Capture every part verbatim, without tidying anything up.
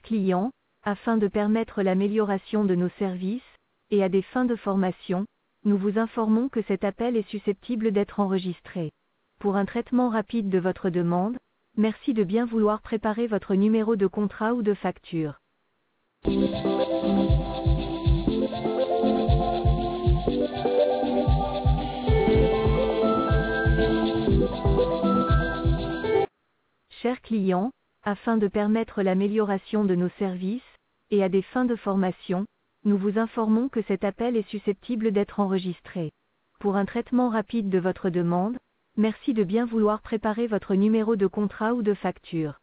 clients, afin de permettre l'amélioration de nos services, et à des fins de formation, nous vous informons que cet appel est susceptible d'être enregistré. Pour un traitement rapide de votre demande, merci de bien vouloir préparer votre numéro de contrat ou de facture. Chers clients, afin de permettre l'amélioration de nos services, et à des fins de formation, nous vous informons que cet appel est susceptible d'être enregistré. Pour un traitement rapide de votre demande, merci de bien vouloir préparer votre numéro de contrat ou de facture.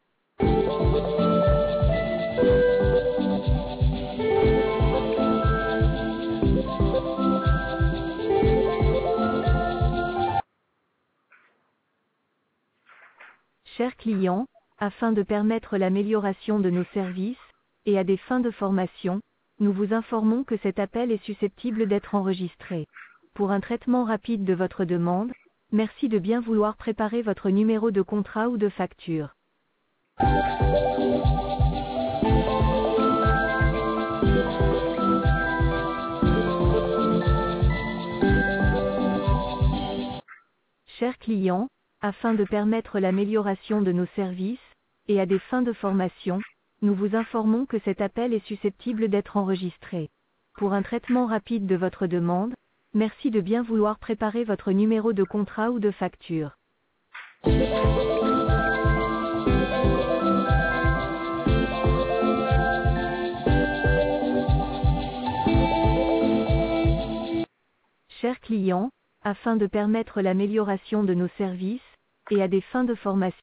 Chers clients, afin de permettre l'amélioration de nos services, et à des fins de formation, nous vous informons que cet appel est susceptible d'être enregistré. Pour un traitement rapide de votre demande, merci de bien vouloir préparer votre numéro de contrat ou de facture. Chers clients, afin de permettre l'amélioration de nos services, et à des fins de formation, nous vous informons que cet appel est susceptible d'être enregistré. Pour un traitement rapide de votre demande, merci de bien vouloir préparer votre numéro de contrat ou de facture. Chers clients, afin de permettre l'amélioration de nos services, et à des fins de formation,